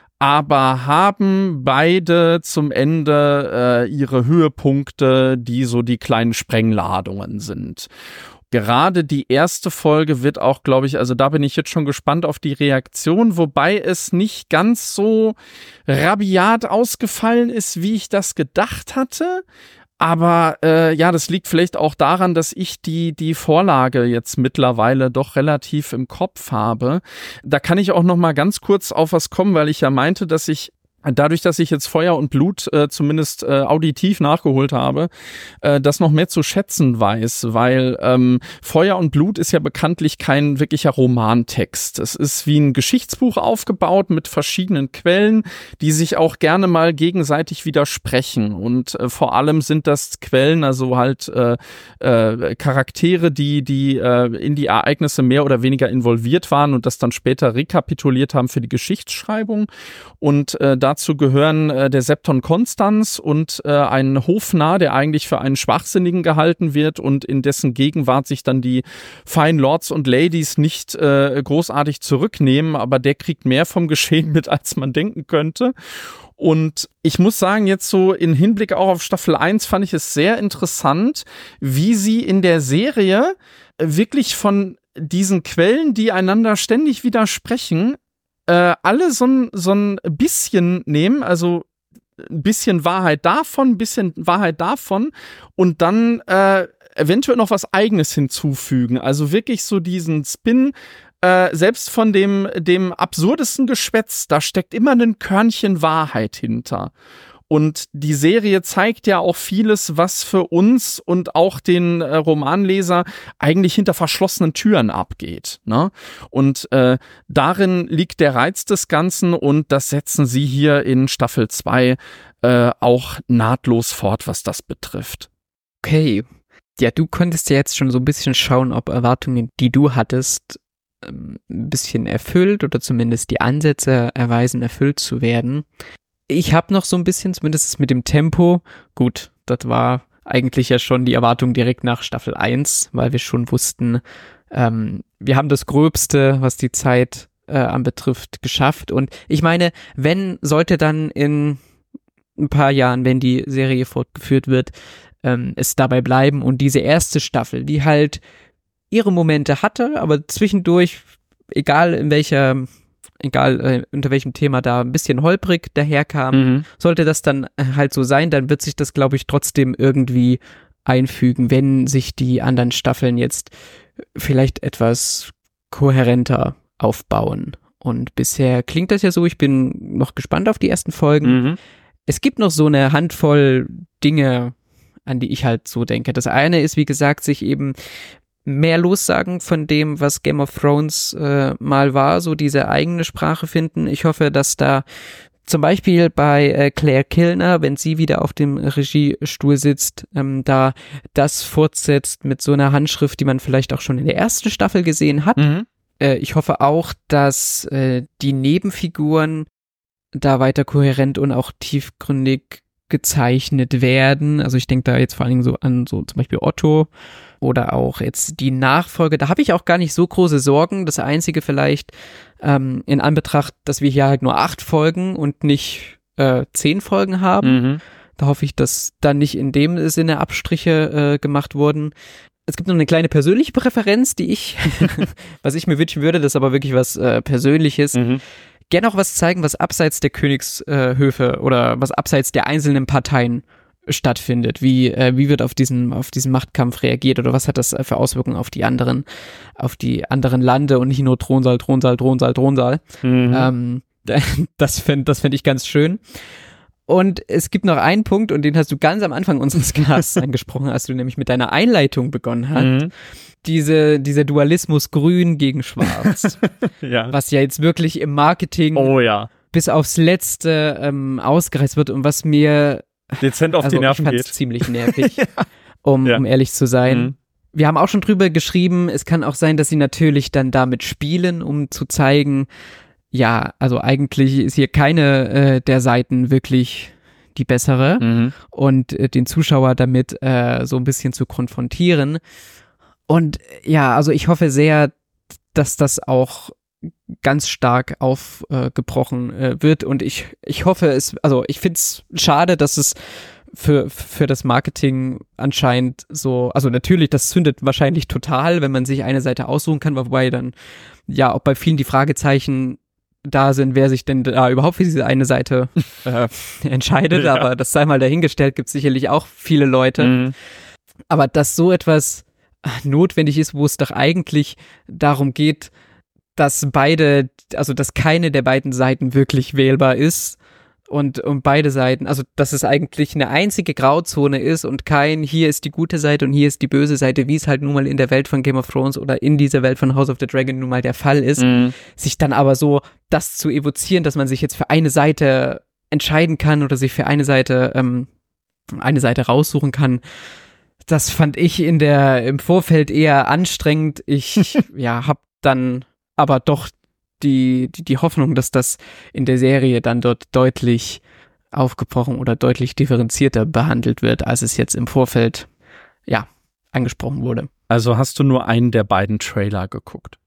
[SPEAKER 2] aber haben beide zum Ende äh, ihre Höhepunkte, die so die kleinen Sprengladungen sind. Gerade die erste Folge wird auch, glaube ich, also da bin ich jetzt schon gespannt auf die Reaktion, wobei es nicht ganz so rabiat ausgefallen ist, wie ich das gedacht hatte. Aber äh, ja, das liegt vielleicht auch daran, dass ich die die Vorlage jetzt mittlerweile doch relativ im Kopf habe. Da kann ich auch noch mal ganz kurz auf was kommen, weil ich ja meinte, dass ich dadurch, dass ich jetzt Feuer und Blut äh, zumindest äh, auditiv nachgeholt habe, äh, das noch mehr zu schätzen weiß, weil ähm, Feuer und Blut ist ja bekanntlich kein wirklicher Romantext. Es ist wie ein Geschichtsbuch aufgebaut mit verschiedenen Quellen, die sich auch gerne mal gegenseitig widersprechen. Und äh, vor allem sind das Quellen, also halt äh, äh, Charaktere, die, die äh, in die Ereignisse mehr oder weniger involviert waren und das dann später rekapituliert haben für die Geschichtsschreibung. Und äh, da Dazu gehören äh, der Septon Constans und äh, ein Hofnarr, der eigentlich für einen Schwachsinnigen gehalten wird und in dessen Gegenwart sich dann die Fine Lords und Ladies nicht äh, großartig zurücknehmen, aber der kriegt mehr vom Geschehen mit, als man denken könnte. Und ich muss sagen, jetzt so in Hinblick auch auf Staffel eins fand ich es sehr interessant, wie sie in der Serie wirklich von diesen Quellen, die einander ständig widersprechen, Äh, alle so ein, so ein bisschen nehmen, also ein bisschen Wahrheit davon, ein bisschen Wahrheit davon und dann äh, eventuell noch was Eigenes hinzufügen. Also wirklich so diesen Spin, äh, selbst von dem, dem absurdesten Geschwätz, da steckt immer ein Körnchen Wahrheit hinter. Und die Serie zeigt ja auch vieles, was für uns und auch den äh, Romanleser eigentlich hinter verschlossenen Türen abgeht, ne? Und äh, darin liegt der Reiz des Ganzen und das setzen sie hier in Staffel zwei äh, auch nahtlos fort, was das betrifft.
[SPEAKER 3] Okay. Ja, du konntest ja jetzt schon so ein bisschen schauen, ob Erwartungen, die du hattest, ähm, ein bisschen erfüllt oder zumindest die Ansätze erweisen, erfüllt zu werden. Ich habe noch so ein bisschen, zumindest mit dem Tempo, gut, das war eigentlich ja schon die Erwartung direkt nach Staffel eins, weil wir schon wussten, ähm, wir haben das Gröbste, was die Zeit äh, anbetrifft, geschafft. Und ich meine, wenn, sollte dann in ein paar Jahren, wenn die Serie fortgeführt wird, ähm, es dabei bleiben und diese erste Staffel, die halt ihre Momente hatte, aber zwischendurch, egal in welcher egal äh, unter welchem Thema da ein bisschen holprig daherkam, mhm. sollte das dann halt so sein, dann wird sich das, glaube ich, trotzdem irgendwie einfügen, wenn sich die anderen Staffeln jetzt vielleicht etwas kohärenter aufbauen. Und bisher klingt das ja so, ich bin noch gespannt auf die ersten Folgen. Mhm. Es gibt noch so eine Handvoll Dinge, an die ich halt so denke. Das eine ist, wie gesagt, sich eben mehr lossagen von dem, was Game of Thrones äh, mal war, so diese eigene Sprache finden. Ich hoffe, dass da zum Beispiel bei äh, Claire Kilner, wenn sie wieder auf dem Regiestuhl sitzt, ähm, da das fortsetzt mit so einer Handschrift, die man vielleicht auch schon in der ersten Staffel gesehen hat.
[SPEAKER 2] Mhm.
[SPEAKER 3] Äh, ich hoffe auch, dass äh, die Nebenfiguren da weiter kohärent und auch tiefgründig gezeichnet werden. Also ich denke da jetzt vor allen Dingen so an so zum Beispiel Otto oder auch jetzt die Nachfolge. Da habe ich auch gar nicht so große Sorgen. Das Einzige vielleicht ähm, in Anbetracht, dass wir hier halt nur acht Folgen und nicht äh, zehn Folgen haben.
[SPEAKER 2] Mhm.
[SPEAKER 3] Da hoffe ich, dass dann nicht in dem Sinne Abstriche äh, gemacht wurden. Es gibt noch eine kleine persönliche Präferenz, die ich, was ich mir wünschen würde, das ist aber wirklich was äh, Persönliches.
[SPEAKER 2] Mhm.
[SPEAKER 3] Gerne auch was zeigen, was abseits der Königshöfe äh, oder was abseits der einzelnen Parteien stattfindet. Wie, äh, wie wird auf diesen, auf diesen Machtkampf reagiert oder was hat das für Auswirkungen auf die anderen, auf die anderen Lande und nicht nur Thronsaal, Thronsaal, Thronsaal, Thronsaal.
[SPEAKER 2] Mhm.
[SPEAKER 3] Ähm, das fände das fänd ich ganz schön. Und es gibt noch einen Punkt, und den hast du ganz am Anfang unseres Casts angesprochen, als du nämlich mit deiner Einleitung begonnen hast.
[SPEAKER 2] Mhm.
[SPEAKER 3] Diese, dieser Dualismus Grün gegen Schwarz.
[SPEAKER 2] Ja.
[SPEAKER 3] Was ja jetzt wirklich im Marketing
[SPEAKER 2] Oh ja.
[SPEAKER 3] bis aufs Letzte ähm, ausgereizt wird und was mir
[SPEAKER 2] Dezent auf
[SPEAKER 3] also
[SPEAKER 2] die Nerven
[SPEAKER 3] ich fand's
[SPEAKER 2] geht.
[SPEAKER 3] ziemlich nervig, um,
[SPEAKER 2] Ja.
[SPEAKER 3] um ehrlich zu sein.
[SPEAKER 2] Mhm.
[SPEAKER 3] Wir haben auch schon drüber geschrieben, es kann auch sein, dass sie natürlich dann damit spielen, um zu zeigen, ja, also eigentlich ist hier keine äh, der Seiten wirklich die bessere
[SPEAKER 2] Mhm.
[SPEAKER 3] und äh, den Zuschauer damit äh, so ein bisschen zu konfrontieren. Und äh, ja, also ich hoffe sehr, dass das auch ganz stark aufgebrochen äh, wird und ich, ich hoffe es, also ich finde es schade, dass es für, für das Marketing anscheinend so, also natürlich, das zündet wahrscheinlich total, wenn man sich eine Seite aussuchen kann, wobei dann, ja, auch bei vielen die Fragezeichen da sind, wer sich denn da überhaupt für diese eine Seite äh, entscheidet,
[SPEAKER 2] Ja.
[SPEAKER 3] aber das sei mal dahingestellt, gibt es sicherlich auch viele Leute.
[SPEAKER 2] Mhm.
[SPEAKER 3] Aber dass so etwas notwendig ist, wo es doch eigentlich darum geht, dass beide, also dass keine der beiden Seiten wirklich wählbar ist und, und beide Seiten, also dass es eigentlich eine einzige Grauzone ist und kein, hier ist die gute Seite und hier ist die böse Seite, wie es halt nun mal in der Welt von Game of Thrones oder in dieser Welt von House of the Dragon nun mal der Fall ist,
[SPEAKER 2] Mhm.
[SPEAKER 3] sich dann aber so das zu evozieren, dass man sich jetzt für eine Seite entscheiden kann oder sich für eine Seite, ähm, eine Seite raussuchen kann, das fand ich in der, im Vorfeld eher anstrengend. Ich, ja, hab dann aber doch die, die, die Hoffnung, dass das in der Serie dann dort deutlich aufgebrochen oder deutlich differenzierter behandelt wird, als es jetzt im Vorfeld, ja, angesprochen wurde.
[SPEAKER 2] Also hast du nur einen der beiden Trailer geguckt?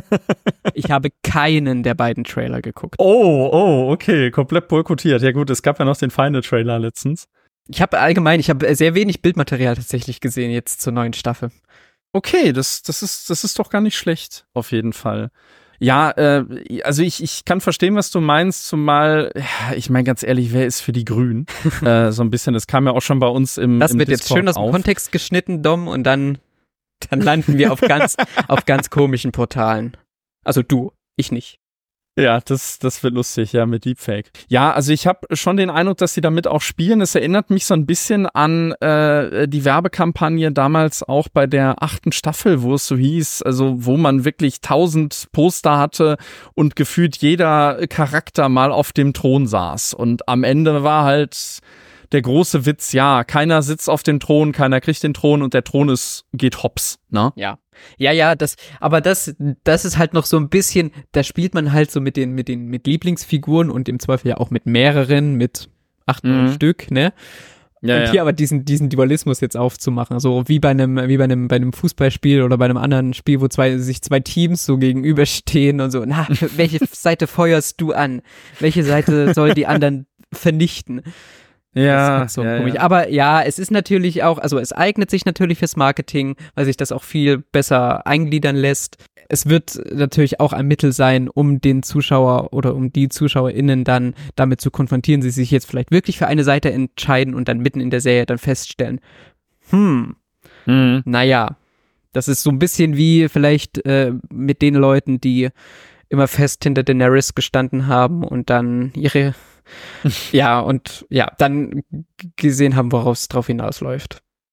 [SPEAKER 3] Ich habe keinen der beiden Trailer geguckt.
[SPEAKER 2] Oh, oh, okay, komplett boykottiert. Ja gut, es gab ja noch den Feinde-Trailer letztens.
[SPEAKER 3] Ich habe allgemein, ich habe sehr wenig Bildmaterial tatsächlich gesehen jetzt zur neuen Staffel.
[SPEAKER 2] Okay, das, das ist, das ist doch gar nicht schlecht, auf jeden Fall. Ja, äh, also ich, ich kann verstehen, was du meinst, zumal, ja, ich meine ganz ehrlich, wer ist für die Grünen? äh, so ein bisschen, das kam ja auch schon bei uns im
[SPEAKER 3] Das
[SPEAKER 2] im
[SPEAKER 3] wird jetzt
[SPEAKER 2] Discord
[SPEAKER 3] schön aus dem
[SPEAKER 2] auf.
[SPEAKER 3] Kontext geschnitten, Dom, und dann, dann landen wir auf ganz, auf ganz komischen Portalen. Also du, ich nicht.
[SPEAKER 2] Ja, das, das wird lustig, ja, mit Deepfake. Ja, also ich habe schon den Eindruck, dass sie damit auch spielen. Es erinnert mich so ein bisschen an äh, die Werbekampagne damals auch bei der achten Staffel, wo es so hieß, also wo man wirklich tausend Poster hatte und gefühlt jeder Charakter mal auf dem Thron saß. Und am Ende war halt der große Witz, ja, keiner sitzt auf dem Thron, keiner kriegt den Thron und der Thron ist, geht hops, ne?
[SPEAKER 3] Ja. Ja, ja, das, aber das, das ist halt noch so ein bisschen, da spielt man halt so mit den, mit den, mit Lieblingsfiguren und im Zweifel ja auch mit mehreren, mit acht
[SPEAKER 2] Mhm.
[SPEAKER 3] Stück, ne?
[SPEAKER 2] Ja,
[SPEAKER 3] und
[SPEAKER 2] ja.
[SPEAKER 3] hier aber diesen, diesen Dualismus jetzt aufzumachen, so wie bei einem, wie bei einem, bei einem Fußballspiel oder bei einem anderen Spiel, wo zwei, sich zwei Teams so gegenüberstehen und so, na, welche Seite feuerst du an? Welche Seite soll die anderen vernichten?
[SPEAKER 2] Ja,
[SPEAKER 3] Das ist so
[SPEAKER 2] ja,
[SPEAKER 3] komisch.
[SPEAKER 2] ja.
[SPEAKER 3] Aber ja, es ist natürlich auch, also es eignet sich natürlich fürs Marketing, weil sich das auch viel besser eingliedern lässt. Es wird natürlich auch ein Mittel sein, um den Zuschauer oder um die ZuschauerInnen dann damit zu konfrontieren, sie sich jetzt vielleicht wirklich für eine Seite entscheiden und dann mitten in der Serie dann feststellen, hm,
[SPEAKER 2] Mhm.
[SPEAKER 3] naja, das ist so ein bisschen wie vielleicht äh, mit den Leuten, die immer fest hinter Daenerys gestanden haben und dann ihre ja, und ja, dann g- gesehen haben, worauf es drauf hinausläuft.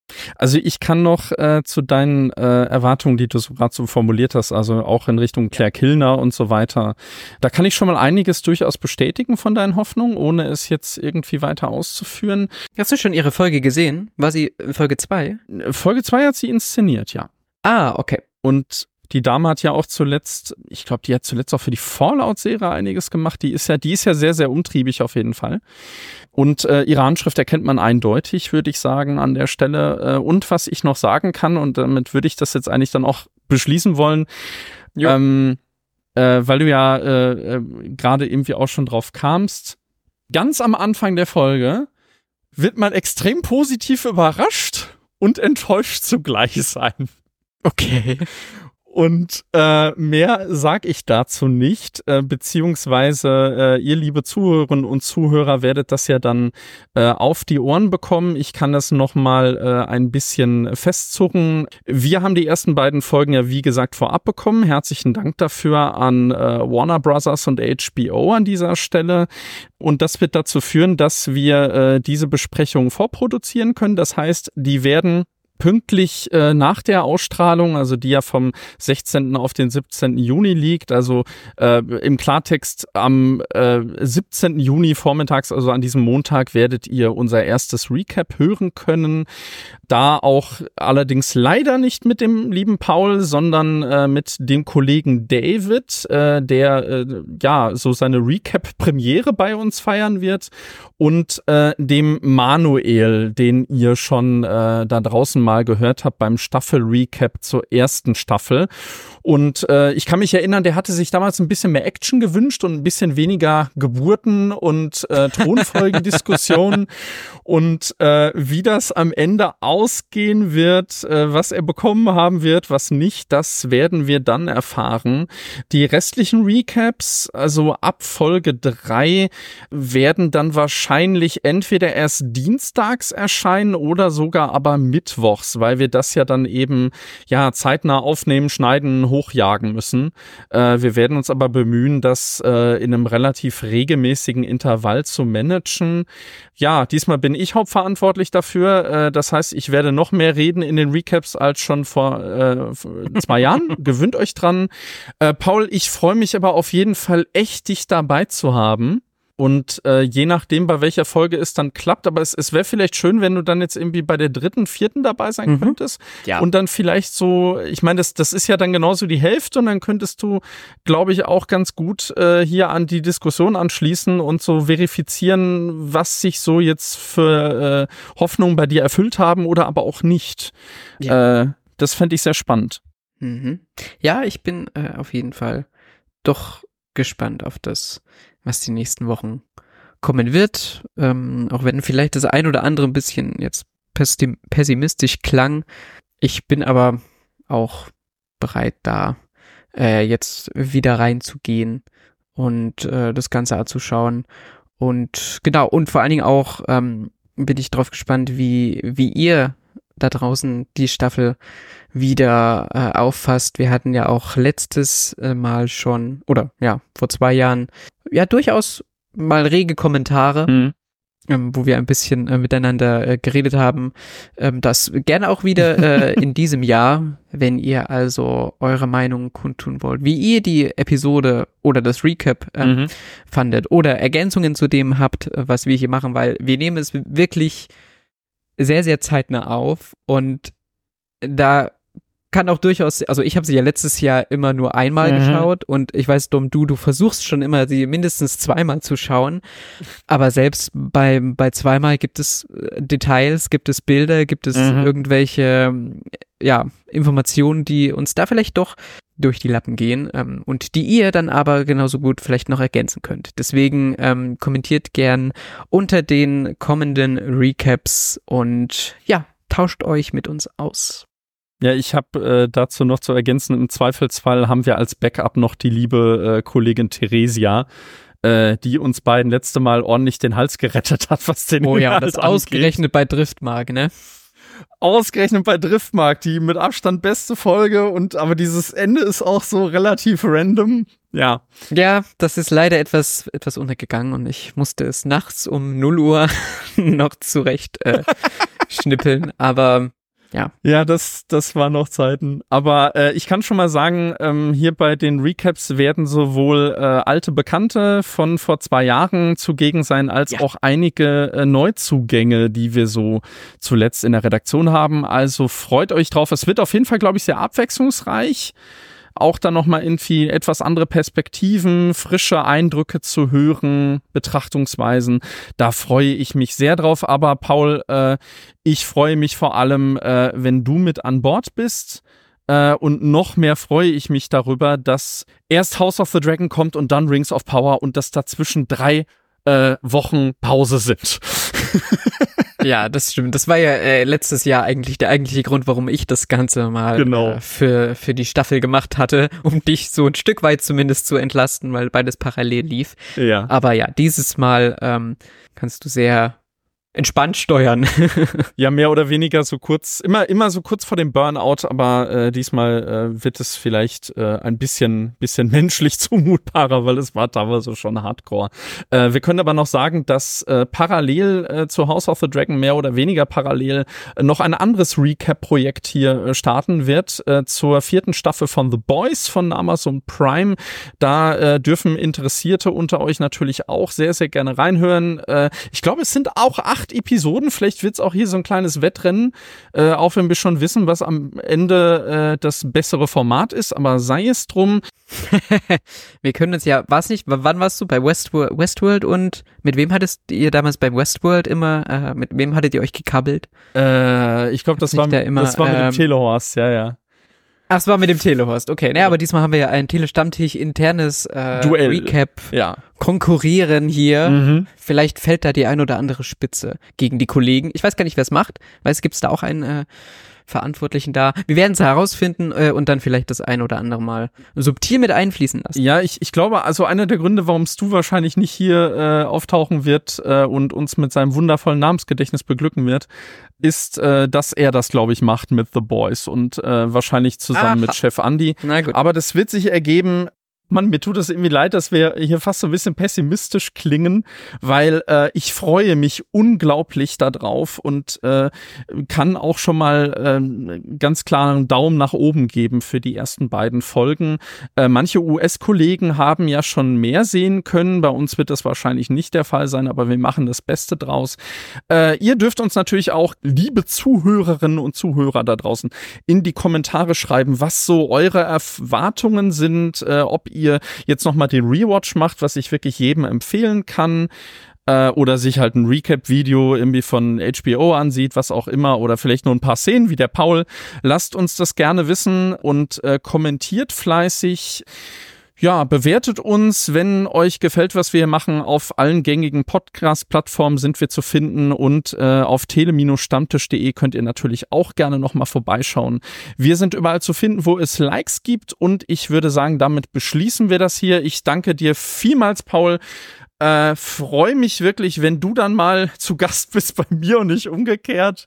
[SPEAKER 2] Also ich kann noch äh, zu deinen äh, Erwartungen, die du so gerade so formuliert hast, also auch in Richtung Claire Kilner und so weiter, da kann ich schon mal einiges durchaus bestätigen von deinen Hoffnungen, ohne es jetzt irgendwie weiter auszuführen.
[SPEAKER 3] Hast du schon ihre Folge gesehen? War sie in Folge zwei?
[SPEAKER 2] Folge zwei hat sie inszeniert, ja.
[SPEAKER 3] Ah, okay.
[SPEAKER 2] Und die Dame hat ja auch zuletzt, ich glaube, die hat zuletzt auch für die Fallout-Serie einiges gemacht. Die ist ja, die ist ja sehr, sehr umtriebig auf jeden Fall. Und äh, ihre Handschrift erkennt man eindeutig, würde ich sagen, an der Stelle. Äh, und was ich noch sagen kann, und damit würde ich das jetzt eigentlich dann auch beschließen wollen, ähm, äh, weil du ja äh, äh, gerade irgendwie auch schon drauf kamst, ganz am Anfang der Folge wird man extrem positiv überrascht und enttäuscht zugleich sein.
[SPEAKER 3] Okay.
[SPEAKER 2] Und äh, mehr sag ich dazu nicht, äh, beziehungsweise äh, ihr, liebe Zuhörerinnen und Zuhörer, werdet das ja dann äh, auf die Ohren bekommen. Ich kann das nochmal äh, ein bisschen festzurren. Wir haben die ersten beiden Folgen ja, wie gesagt, vorab bekommen. Herzlichen Dank dafür an äh, Warner Brothers und H B O an dieser Stelle. Und das wird dazu führen, dass wir äh, diese Besprechung vorproduzieren können. Das heißt, die werden pünktlich äh, nach der Ausstrahlung, also die ja vom sechzehnten auf den siebzehnten Juni liegt, also äh, im Klartext am äh, siebzehnten Juni vormittags, also an diesem Montag, werdet ihr unser erstes Recap hören können. Da auch allerdings leider nicht mit dem lieben Paul, sondern äh, mit dem Kollegen David, äh, der äh, ja so seine Recap-Premiere bei uns feiern wird, und äh, dem Manuel, den ihr schon äh, da draußen mal gehört habt beim Staffel-Recap zur ersten Staffel. Und äh, ich kann mich erinnern, der hatte sich damals ein bisschen mehr Action gewünscht und ein bisschen weniger Geburten und äh, Thronfolgendiskussionen. Und äh, wie das am Ende ausgehen wird, äh, was er bekommen haben wird, was nicht, das werden wir dann erfahren. Die restlichen Recaps, also ab Folge drei, werden dann wahrscheinlich entweder erst dienstags erscheinen oder sogar aber mittwochs, weil wir das ja dann eben ja zeitnah aufnehmen, schneiden, hochjagen müssen. Äh, wir werden uns aber bemühen, das äh, in einem relativ regelmäßigen Intervall zu managen. Ja, diesmal bin ich hauptverantwortlich dafür. Äh, das heißt, ich werde noch mehr reden in den Recaps als schon vor äh, zwei Jahren. Gewöhnt euch dran. Äh, Paul, ich freue mich aber auf jeden Fall echt, dich dabei zu haben. Und äh, je nachdem, bei welcher Folge es dann klappt, aber es, es wäre vielleicht schön, wenn du dann jetzt irgendwie bei der dritten, vierten dabei sein mhm. könntest.
[SPEAKER 3] Ja.
[SPEAKER 2] Und dann vielleicht so, ich meine, das, das ist ja dann genauso die Hälfte, und dann könntest du, glaube ich, auch ganz gut äh, hier an die Diskussion anschließen und so verifizieren, was sich so jetzt für äh, Hoffnungen bei dir erfüllt haben oder aber auch nicht. Ja. Äh, das fände ich sehr spannend.
[SPEAKER 3] Mhm. Ja, ich bin äh, auf jeden Fall doch gespannt auf das, was die nächsten Wochen kommen wird, ähm, auch wenn vielleicht das ein oder andere ein bisschen jetzt pessim- pessimistisch klang. Ich bin aber auch bereit, da äh, jetzt wieder reinzugehen und äh, das Ganze anzuschauen. Und genau, und vor allen Dingen auch ähm, bin ich drauf gespannt, wie, wie ihr da draußen die Staffel wieder äh, auffasst. Wir hatten ja auch letztes äh, Mal schon, oder ja, vor zwei Jahren, ja durchaus mal rege Kommentare, mhm. ähm, wo wir ein bisschen äh, miteinander äh, geredet haben. Ähm, das gerne auch wieder äh, in diesem Jahr, wenn ihr also eure Meinung kundtun wollt, wie ihr die Episode oder das Recap äh, mhm. fandet oder Ergänzungen zu dem habt, was wir hier machen, weil wir nehmen es wirklich sehr, sehr zeitnah auf, und da kann auch durchaus, also ich habe sie ja letztes Jahr immer nur einmal mhm. geschaut, und ich weiß, Dom, du, du versuchst schon immer, sie mindestens zweimal zu schauen, aber selbst bei, bei zweimal gibt es Details, gibt es Bilder, gibt es mhm. irgendwelche, ja, Informationen, die uns da vielleicht doch durch die Lappen gehen, ähm, und die ihr dann aber genauso gut vielleicht noch ergänzen könnt. Deswegen ähm, kommentiert gern unter den kommenden Recaps und ja, tauscht euch mit uns aus.
[SPEAKER 2] Ja, ich habe äh, dazu noch zu ergänzen, im Zweifelsfall haben wir als Backup noch die liebe äh, Kollegin Theresia, äh, die uns beiden letzte Mal ordentlich den Hals gerettet hat, was den
[SPEAKER 3] Oh ja, das ausgerechnet bei Driftmark, ne?
[SPEAKER 2] Ausgerechnet bei Driftmark, die mit Abstand beste Folge, und aber dieses Ende ist auch so relativ random. Ja.
[SPEAKER 3] Ja, das ist leider etwas etwas untergegangen, und ich musste es nachts um null Uhr noch zurecht äh, schnippeln, aber ja.
[SPEAKER 2] Ja, das, das waren noch Zeiten. Aber äh, ich kann schon mal sagen, ähm, hier bei den Recaps werden sowohl äh, alte Bekannte von vor zwei Jahren zugegen sein, als ja. auch einige äh, Neuzugänge, die wir so zuletzt in der Redaktion haben. Also freut euch drauf. Es wird auf jeden Fall, glaube ich, sehr abwechslungsreich. Auch dann nochmal irgendwie etwas andere Perspektiven, frische Eindrücke zu hören, Betrachtungsweisen. Da freue ich mich sehr drauf. Aber Paul, äh, ich freue mich vor allem, äh, wenn du mit an Bord bist. Äh, und noch mehr freue ich mich darüber, dass erst House of the Dragon kommt und dann Rings of Power und dass dazwischen drei äh, Wochen Pause sind.
[SPEAKER 3] Ja, das stimmt. Das war ja äh, letztes Jahr eigentlich der eigentliche Grund, warum ich das Ganze mal
[SPEAKER 2] genau.
[SPEAKER 3] äh, für für die Staffel gemacht hatte, um dich so ein Stück weit zumindest zu entlasten, weil beides parallel lief.
[SPEAKER 2] Ja.
[SPEAKER 3] Aber ja, dieses Mal ähm, kannst du sehr entspannt steuern.
[SPEAKER 2] Ja, mehr oder weniger so kurz, immer immer so kurz vor dem Burnout, aber äh, diesmal äh, wird es vielleicht äh, ein bisschen bisschen menschlich zumutbarer, weil es war teilweise schon hardcore. Äh, wir können aber noch sagen, dass äh, parallel äh, zu House of the Dragon, mehr oder weniger parallel, äh, noch ein anderes Recap-Projekt hier äh, starten wird, äh, zur vierten Staffel von The Boys von Amazon Prime. Da äh, dürfen Interessierte unter euch natürlich auch sehr, sehr gerne reinhören. Äh, ich glaube, es sind auch acht Episoden, vielleicht wird es auch hier so ein kleines Wettrennen, äh, auch wenn wir schon wissen, was am Ende äh, das bessere Format ist, aber sei es drum.
[SPEAKER 3] Wir können uns ja, war's nicht, w- wann warst du bei Westworld, Westworld und mit wem hattest ihr damals bei Westworld immer, äh, mit wem hattet ihr euch gekabbelt?
[SPEAKER 2] Äh, ich glaube, das, war,
[SPEAKER 3] da immer,
[SPEAKER 2] das war mit
[SPEAKER 3] ähm,
[SPEAKER 2] dem Telehorst, ja, ja.
[SPEAKER 3] Ach, es war mit dem Telehorst, okay. Naja, aber diesmal haben wir ja ein Tele-Stammtisch internes äh,
[SPEAKER 2] Duell.
[SPEAKER 3] Recap.
[SPEAKER 2] Ja.
[SPEAKER 3] Konkurrieren hier.
[SPEAKER 2] Mhm.
[SPEAKER 3] Vielleicht fällt da die ein oder andere Spitze gegen die Kollegen. Ich weiß gar nicht, wer es macht. Weiß, gibt es da auch einen äh, Verantwortlichen da? Wir werden es herausfinden äh, und dann vielleicht das ein oder andere Mal subtil mit einfließen lassen.
[SPEAKER 2] Ja, ich, ich glaube, also einer der Gründe, warum Stu wahrscheinlich nicht hier äh, auftauchen wird äh, und uns mit seinem wundervollen Namensgedächtnis beglücken wird, ist, äh, dass er das, glaube ich, macht mit The Boys und äh, wahrscheinlich zusammen
[SPEAKER 3] Aha.
[SPEAKER 2] mit Chef Andy.
[SPEAKER 3] Na gut.
[SPEAKER 2] Aber das wird sich ergeben. Mann, mir tut es irgendwie leid, dass wir hier fast so ein bisschen pessimistisch klingen, weil äh, ich freue mich unglaublich darauf und äh, kann auch schon mal äh, ganz klar einen Daumen nach oben geben für die ersten beiden Folgen. Äh, manche U S-Kollegen haben ja schon mehr sehen können, bei uns wird das wahrscheinlich nicht der Fall sein, aber wir machen das Beste draus. Äh, ihr dürft uns natürlich auch, liebe Zuhörerinnen und Zuhörer da draußen, in die Kommentare schreiben, was so eure Erwartungen sind, äh, ob ihr jetzt nochmal den Rewatch macht, was ich wirklich jedem empfehlen kann, äh, oder sich halt ein Recap-Video irgendwie von H B O ansieht, was auch immer, oder vielleicht nur ein paar Szenen wie der Paul. Lasst uns das gerne wissen und äh, kommentiert fleißig. Ja, bewertet uns, wenn euch gefällt, was wir hier machen. Auf allen gängigen Podcast-Plattformen sind wir zu finden und äh, auf tele Stammtisch punkt de könnt ihr natürlich auch gerne nochmal vorbeischauen. Wir sind überall zu finden, wo es Likes gibt und ich würde sagen, damit beschließen wir das hier. Ich danke dir vielmals, Paul. Äh, freue mich wirklich, wenn du dann mal zu Gast bist bei mir und nicht umgekehrt.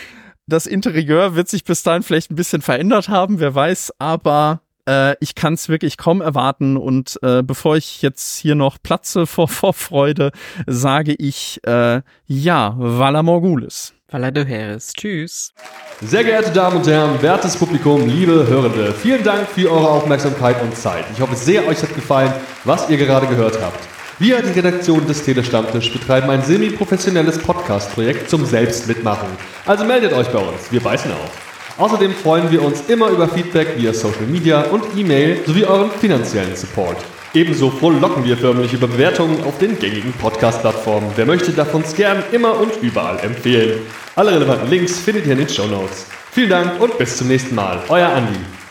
[SPEAKER 2] Das Interieur wird sich bis dahin vielleicht ein bisschen verändert haben, wer weiß, aber Äh, ich kann es wirklich kaum erwarten und äh, bevor ich jetzt hier noch platze vor Vorfreude, sage ich äh, ja, Vala Morgulis.
[SPEAKER 3] Vala de Heres. Tschüss.
[SPEAKER 4] Sehr geehrte Damen und Herren, wertes Publikum, liebe Hörende, vielen Dank für eure Aufmerksamkeit und Zeit. Ich hoffe sehr, euch hat gefallen, was ihr gerade gehört habt. Wir, die Redaktion des Tele-Stammtisch, betreiben ein semi-professionelles Podcast-Projekt zum Selbstmitmachen. Also meldet euch bei uns, wir beißen auf. Außerdem freuen wir uns immer über Feedback via Social Media und E-Mail sowie euren finanziellen Support. Ebenso frohlocken wir förmlich über Bewertungen auf den gängigen Podcast-Plattformen. Wer möchte, darf uns gern immer und überall empfehlen. Alle relevanten Links findet ihr in den Shownotes. Vielen Dank und bis zum nächsten Mal. Euer Andi.